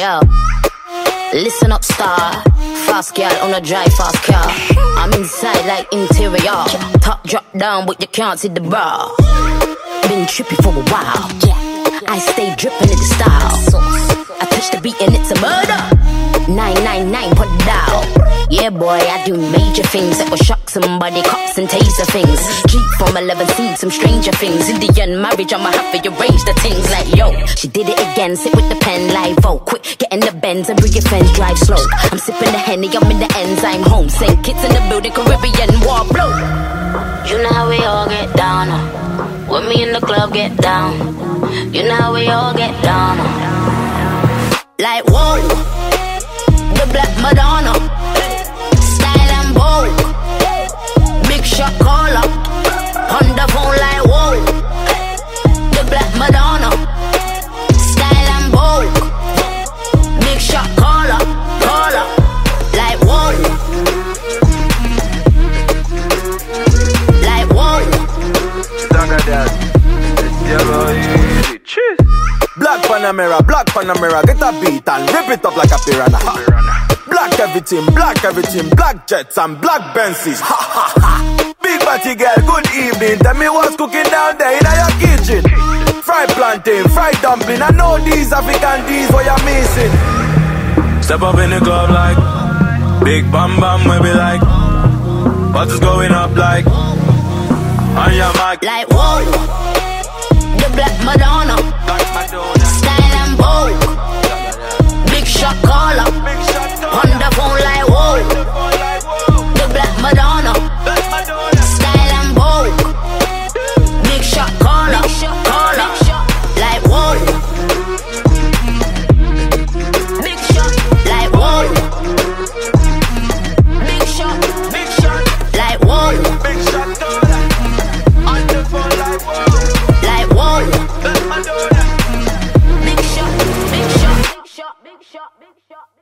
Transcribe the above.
Yo, listen up, star. Fast girl on a drive fast car. I'm inside like interior. Top drop down, but you can't see the bra. Been trippy for a while. I stay dripping in the style. I touch the beat and it's a murder. 999 put it down. Yeah boy, I do major things that will shock somebody, cops and taser things. Street from 11, seen some stranger things. Indian marriage, I'ma have to arrange the things. Like yo, she did it again, sit with the pen like oh, quick, get in the Benz and bring your friends, drive slow. I'm sipping the Henny, I'm in the ends, I'm home. Same kids in the building, Caribbean war blow. You know how we all get down, when me in the club get down. You know how we all get down, like whoa, the Black Madonna, style and bold, big shot caller, on the phone like whoa, the Black Madonna, style and bold, big shot caller, like whoa, like whoa. Look at that. Cheers. Black Panamera, get a beat and rip it up like a piranha. Black everything, black jets and black Benzes. Ha ha ha. Big batty girl, good evening. Tell me what's cooking down there in your kitchen. Fried plantain, fried dumpling. I know these African D's what you're missing. Step up in the club like big bam bam, we be like what is going up like on your mic. Like whoa, the Black Madonna, style and bold, big shot caller, on the phone like whoa, the Black Madonna, style and bold, big shot caller, like whoa, big shot, like whoa, big shot, like whoa, Big shot on the phone like whoa, like whoa. Madonna. Big shot, big shot, big shot, big shot, big shot.